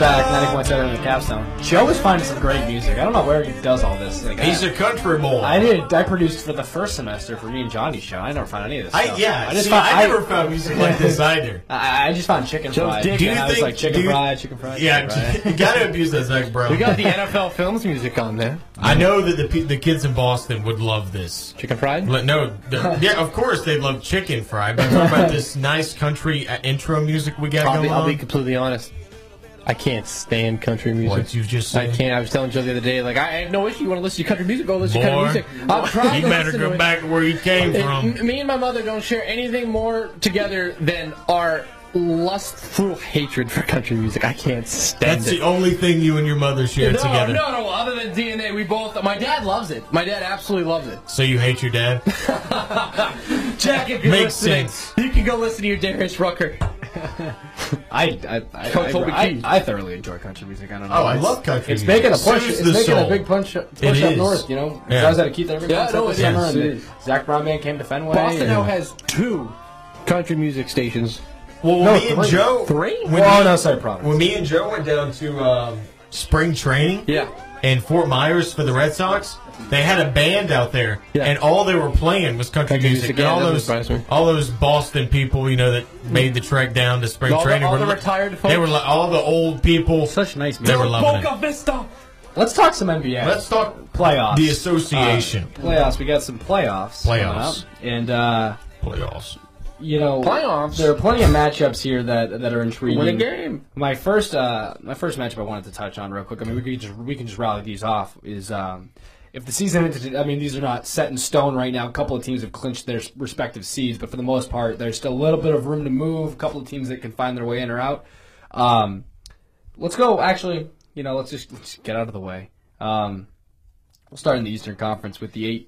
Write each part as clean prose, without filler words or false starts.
back, 90.7 in the Capstone. Joe is finding some great music. I don't know where he does all this. Like, He's a country boy. I produced for the first semester for me and Johnny's show. I never found any of this stuff. I never found music like this either. I just found chicken fried. Do you think chicken fried? Yeah, you gotta abuse that, Zach, bro. We got the NFL Films music on there. I know that the kids in Boston would love this. Chicken fried? No, yeah, of course they love chicken fried. But talking about this nice country intro music we got going on. I'll be completely honest. I can't stand country music. What you just said? I can't. I was telling Joe the other day, like, I have no issue. You want to listen to country music? Go listen to country music. I'm trying you better go back to where you came from. Me and my mother don't share anything more together than our lustful hatred for country music. I can't stand it. That's the only thing you and your mother share together. No. Other than DNA, we both. My dad loves it. My dad absolutely loves it. So you hate your dad? Jack, if you're listening, you can go listen to your Darius Rucker. I thoroughly enjoy country music. I don't know. Oh, I love country music. It's making a push. It's making a big push up north. You know, I was at a Keith Urban concert this summer, and Zach Brown Band came to Fenway. Boston now has 2 country music stations. Well, me and Joe. 3? When me and Joe went down to spring training, in Fort Myers for the Red Sox, they had a band out there, and all they were playing was country music. And all those Boston people, you know, that made the trek down to spring training, all the retired folks. They were like all the old people. Such nice music. They were loving Boca Vista. Let's talk some NBA. Let's talk playoffs. The association playoffs. We got some playoffs. And playoffs. You know, playoffs. There are plenty of matchups here that are intriguing. Win a game. My first matchup I wanted to touch on real quick. I mean, we can just rally these off. Is if the season ended, I mean, these are not set in stone right now. A couple of teams have clinched their respective seeds, but for the most part, there's still a little bit of room to move. A couple of teams that can find their way in or out. Let's go. Actually, you know, let's just get out of the way. We'll start in the Eastern Conference with the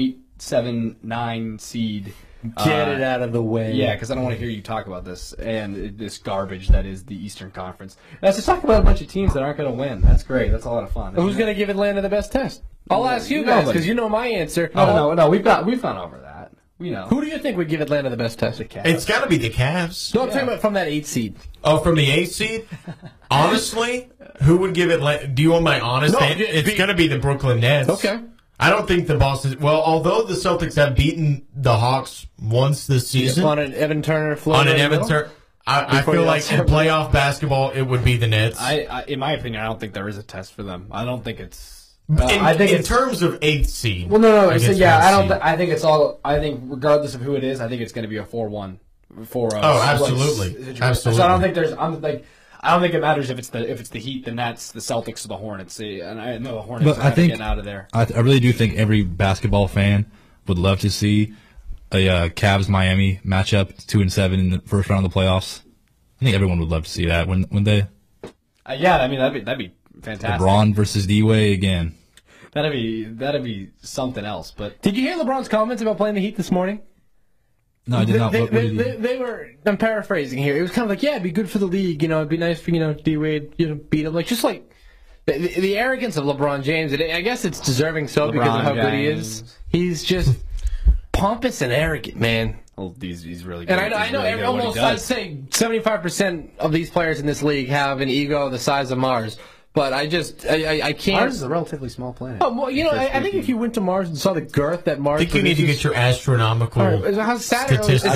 8-7-9 seed. Get it out of the way. Yeah, because I don't want to hear you talk about this and this garbage that is the Eastern Conference. Let's just talk about a bunch of teams that aren't going to win. That's great. That's a lot of fun. Who's going to give Atlanta the best test? I'll ask you guys because you know my answer. No. We've gone over that. We know. Who do you think would give Atlanta the best test? The Cavs. It's got to be the Cavs. No, I'm talking about from that 8 seed. Oh, from the 8 seed? Honestly, who would give Atlanta? Do you want my honest answer? It's going to be the Brooklyn Nets. Okay. I don't think the Boston. Well, although the Celtics have beaten the Hawks once this season on an Evan Turner float. On an Evan Turner, I feel like in playoff basketball, it would be the Nets. In my opinion, I don't think there is a test for them. I don't think it's. In terms of 8th seed. Well, no. I think it's all. I think regardless of who it is, I think it's going to be a 4-1, 4-0. Oh, absolutely, absolutely. So I don't think there's. I don't think it matters if it's the Heat, the Nets, the Celtics, or the Hornets. And I know the Hornets are getting out of there. I really do think every basketball fan would love to see a Cavs-Miami matchup, 2-7 in the first round of the playoffs. I think everyone would love to see that. When they, yeah, I mean that'd be fantastic. LeBron versus D-Wade again. That'd be something else. But did you hear LeBron's comments about playing the Heat this morning? No, I did not. They were. I'm paraphrasing here. It was kind of like, yeah, it'd be good for the league. You know, it'd be nice for D-Wade, beat him. Like just like the arrogance of LeBron James. I guess it's deserving so because of how good he is. He's just pompous and arrogant, man. Well, he's really good. And I know almost I'd say 75% of these players in this league have an ego the size of Mars. But I can't. Mars is a relatively small planet. Oh, well, I think if you went to Mars and saw the girth that Mars I think you need to get your astronomical statistics.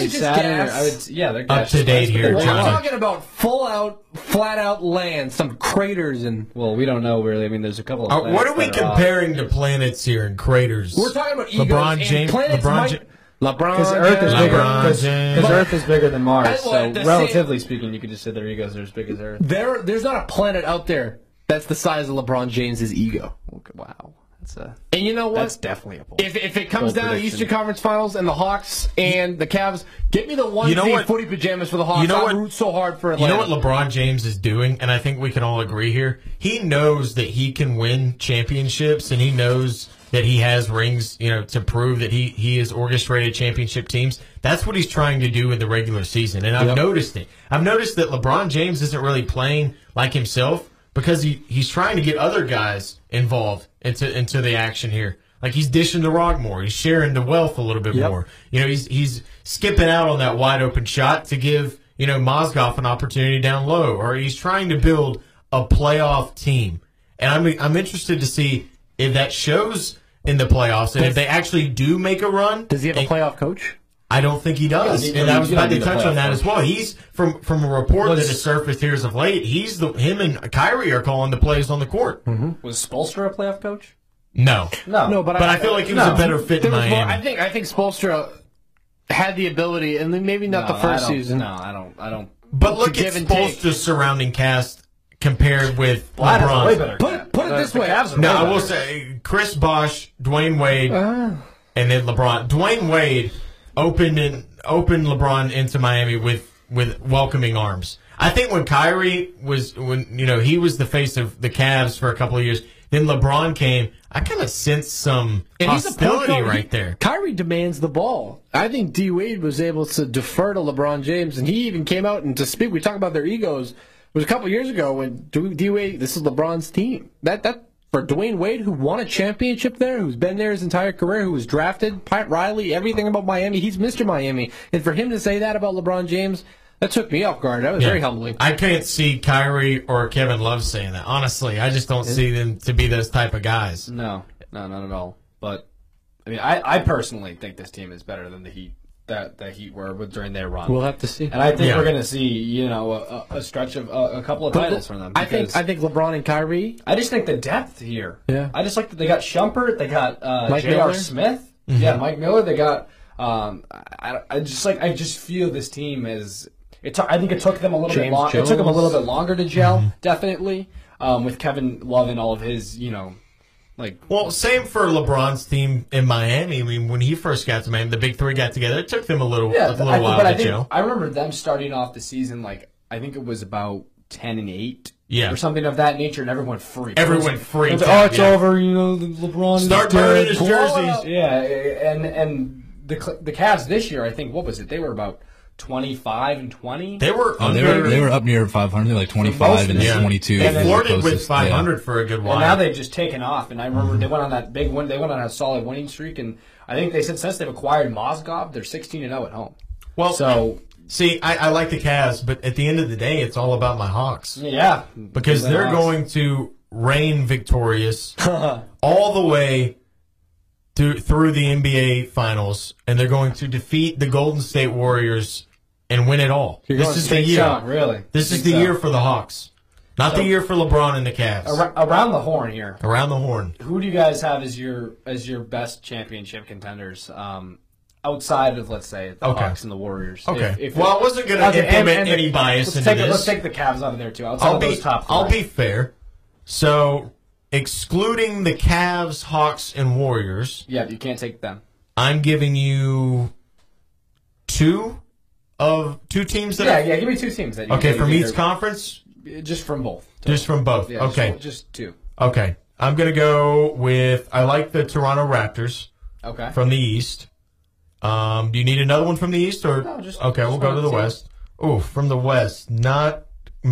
Up to date here, We're John. talking about flat out land, some craters and. Well, we don't know really. I mean, there's a couple of. What are we comparing to planets here and craters? We're talking about egos LeBron James. Because Earth is bigger than Mars, so relatively speaking, you could just say their egos are as big as Earth. There's not a planet out there that's the size of LeBron James's ego. Wow, and you know what? That's definitely a bold. If it comes down to the Eastern Conference Finals and the Hawks and the Cavs, get me the one footy pajamas for the Hawks. I root so hard for Atlanta. You know what LeBron James is doing, and I think we can all agree here. He knows that he can win championships, and he knows that he has rings, to prove that he has orchestrated championship teams. That's what he's trying to do in the regular season, and I've noticed it. I've noticed that LeBron James isn't really playing like himself because he's trying to get other guys involved into the action here. Like he's dishing the rock more, he's sharing the wealth a little bit more. He's skipping out on that wide open shot to give Mozgov an opportunity down low, or he's trying to build a playoff team, and I'm interested to see if that shows in the playoffs and if they actually do make a run. Does he have a playoff coach? I don't think he does, and I was about to touch on that as well. He's from a report that has surfaced here as of late. Him and Kyrie are calling the plays on the court. Mm-hmm. Was Spoelstra a playoff coach? No, but I feel like he was a better fit in Miami. I think Spoelstra had the ability, and maybe not the first season. No, I don't. But look at Spoelstra's surrounding cast compared with LeBron. Way better. Put it this way. Now, I will say Chris Bosh, Dwayne Wade, and then LeBron. Dwayne Wade opened LeBron into Miami with welcoming arms. I think when Kyrie he was the face of the Cavs for a couple of years, then LeBron came, I kind of sensed some hostility right there. Kyrie demands the ball. I think D. Wade was able to defer to LeBron James, and he even came out and to speak. We talk about their egos. It was a couple years ago when D. Wade, this is LeBron's team. That for Dwayne Wade, who won a championship there, who's been there his entire career, who was drafted, Pat Riley, everything about Miami, he's Mr. Miami. And for him to say that about LeBron James, that took me off guard. That was very humbling. I can't see Kyrie or Kevin Love saying that. Honestly, I just don't see them to be those type of guys. No, not at all. But I mean, I personally think this team is better than the Heat. That the Heat were during their run. We'll have to see. And I think we're going to see, a stretch of a couple of titles from them. I think LeBron and Kyrie. I just think the depth here. Yeah. I just like that they got Shumpert. They got J.R. Smith. Mm-hmm. Yeah, Mike Miller. They got. I just feel this team is. I think it took them a little bit long. It took them a little bit longer to gel, definitely. With Kevin Love and all of his, Well, same for LeBron's team in Miami. I mean, when he first got to Miami, the big three got together. It took them a little while to gel. I remember them starting off the season I think it was about 10-8, or something of that nature, and everyone freaked. Everyone freaked. It's over. LeBron start burning his jerseys. Yeah, and the Cavs this year, I think, what was it? They were about 25-20. They were they were up near 500, like 25 and 22. They flirted with 500 for a good while. And now they've just taken off. And I remember they went on that big win. They went on a solid winning streak. And I think they said since they've acquired Mozgov, they're 16-0 at home. Well, so see, I like the Cavs, but at the end of the day, it's all about my Hawks. Yeah, because they're going to reign victorious all the way through the NBA Finals, and they're going to defeat the Golden State Warriors and win it all. This is the year. Really? This is the year for the Hawks. Not the year for LeBron and the Cavs. Around the horn here. Around the horn. Who do you guys have as your best championship contenders? Outside of, let's say, the Hawks and the Warriors. Okay. I wasn't going to implement any bias into this. Let's take the Cavs out of there, too. Outside of those top four. I'll be fair. So, excluding the Cavs, Hawks, and Warriors. Yeah, you can't take them. I'm giving you two teams that give me two teams. From each conference? Just from both. Just from both. Yeah, okay. Just two. Okay. I'm going to go with, I like the Toronto Raptors. Okay. From the East. Do you need another one from the East? Or no, just we'll go to the West. Oh, from the West. Not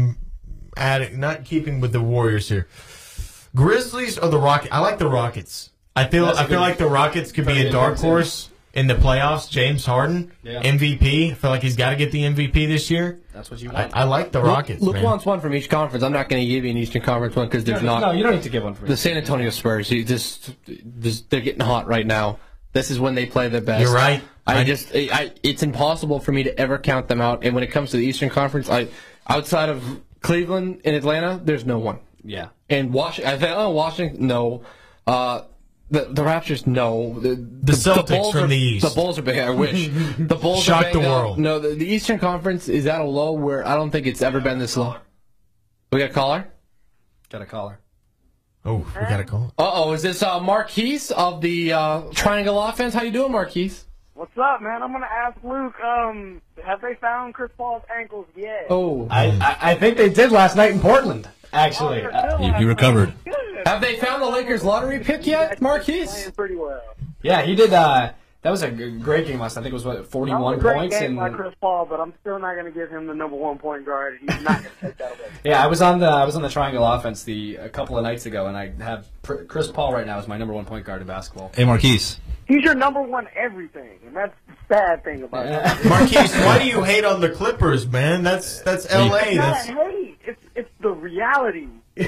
keeping with the Warriors here. Grizzlies or the Rockets? I like the Rockets. I feel like the Rockets could be a dark horse in the playoffs. James Harden, MVP. I feel like he's got to get the MVP this year. That's what you want. I like the Rockets. Luke wants one from each conference. I'm not going to give you an Eastern Conference one because there's not. No, you don't need to give one for the San Antonio Spurs. They're getting hot right now. This is when they play their best. You're right. It's impossible for me to ever count them out. And when it comes to the Eastern Conference, outside of Cleveland and Atlanta, there's no one. Yeah. And Washington, no. The Raptors, no. The Celtics from the East. The Bulls are big. I wish. The Bulls shocked the world. No, the Eastern Conference is at a low where I don't think it's ever been this low. We got a caller? Got a caller. Oh, we got a call. Is this Marquise of the Triangle Offense? How you doing, Marquise? What's up, man? I'm gonna ask Luke. Have they found Chris Paul's ankles yet? Oh, I think they did last night in Portland. Actually, he recovered. Have they found the Lakers lottery pick yet, Marquise? Playing pretty well. Yeah, he did. That was a great game last night. I think it was 41 points. Game by Chris Paul, but I'm still not going to give him the number 1 point guard. He's not going to take that away. Yeah, I was on the Triangle Offense a couple of nights ago, and I have Chris Paul right now as my number 1 point guard in basketball. Hey, Marquise. He's your number 1 everything, and that's the sad thing about it. Marquise, why do you hate on the Clippers, man? That's LA. It's not hate. It's the reality.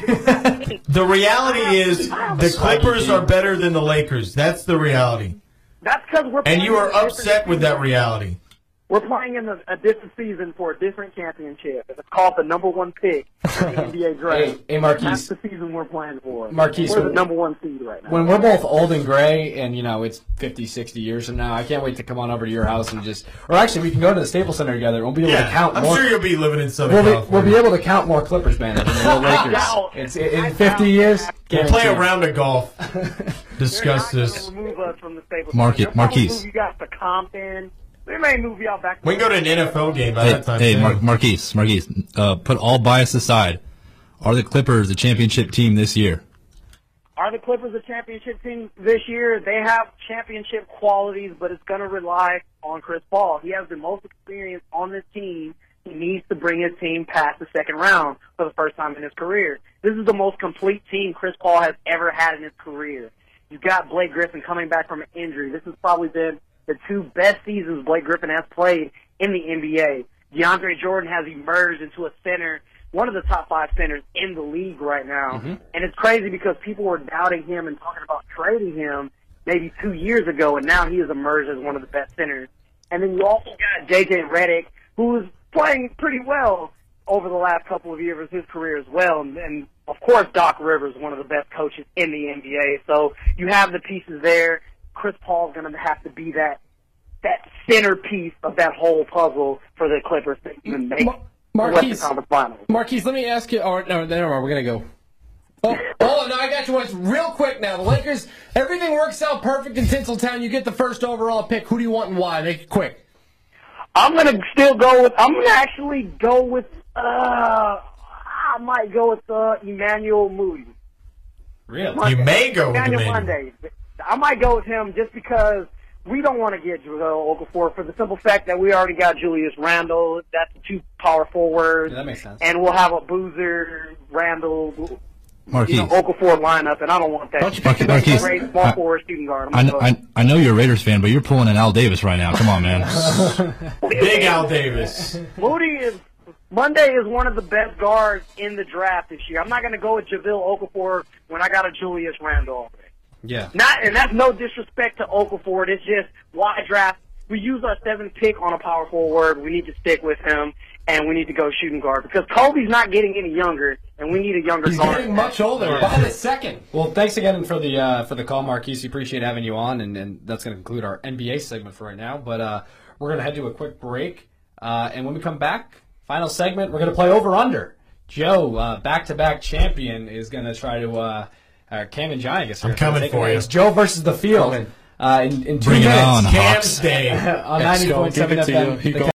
The reality is the Clippers are better than the Lakers. That's the reality. That's because we're And you are playing in a upset different with that season. reality. We're playing in a different season for a different championship. It's called the #1 pick in the NBA draft. Hey, Marquise. That's the season we're playing for. Marquise, we're the #1 seed right now. When we're both old and gray and, it's 50, 60 years from now, I can't wait to come on over to your house and or actually we can go to the Staples Center together. We'll be able to count I'm more. sure you'll be living in Southern We'll California. be able to count more Clippers banners than the Lakers. In 50 years, We'll play a guaranteed. round of golf. Discuss They're not this. gonna remove us from the Staples Marquise. Center. They'll probably move you guys to Compton. They may move y'all back to We can go to an NFL game by that time. Hey, too. Marquise, put all bias aside. Are the Clippers a championship team this year? Are the Clippers a championship team this year? They have championship qualities, but it's going to rely on Chris Paul. He has the most experience on this team. He needs to bring his team past the second round for the first time in his career. This is the most complete team Chris Paul has ever had in his career. You've got Blake Griffin coming back from an injury. This has probably been the two best seasons Blake Griffin has played in the NBA. DeAndre Jordan has emerged into a center, one of the top 5 centers in the league right now. Mm-hmm. And it's crazy because people were doubting him and talking about trading him maybe 2 years ago, and now he has emerged as one of the best centers. And then you also got J.J. Redick, who is playing pretty well over the last couple of years of his career as well. And of course, Doc Rivers, one of the best coaches in the NBA. So you have the pieces there. Chris Paul's going to have to be that centerpiece of that whole puzzle for the Clippers to even make the Western Conference Finals. Marquise, let me ask you. Oh, no, never mind. We're going to go. Oh, no, I got you once real quick now. The Lakers, everything works out perfect in Tinseltown. You get the first overall pick. Who do you want and why? Make it quick. I'm going to actually go with, I might go with Emmanuel Moody. Really? You may go with Emmanuel Emmanuel. Monday. I might go with him just because we don't want to get Joel Okafor for the simple fact that we already got Julius Randle. That's 2 power forwards. Yeah, that makes sense. And we'll have a Boozer, Randle, Marquise. Okafor lineup, and I don't want that. Don't you pick Marquise, Great small forward shooting guard. I'm gonna go. I know you're a Raiders fan, but you're pulling an Al Davis right now. Come on, man. Big Al Davis. Monday is one of the best guards in the draft this year. I'm not going to go with JaVale Okafor when I got a Julius Randle already. Yeah. And that's no disrespect to Okafor. It's just why draft. We use our 7th pick on a power forward. We need to stick with him, and we need to go shooting guard because Kobe's not getting any younger, and we need a younger He's guard. getting much older. By the second. Well, thanks again for the call, Marquise. We appreciate having you on, and that's going to conclude our NBA segment for right now. But we're going to head to a quick break, and when we come back, final segment, we're going to play over/under. Joe, back-to-back champion, is going to try to Cam and Jai, I guess. I'm coming for you. It's Joe versus the field. In 2 Bring it minutes. on, Cam's Hawks. Day. On Let's go. 90.7 Give it to FM. you. The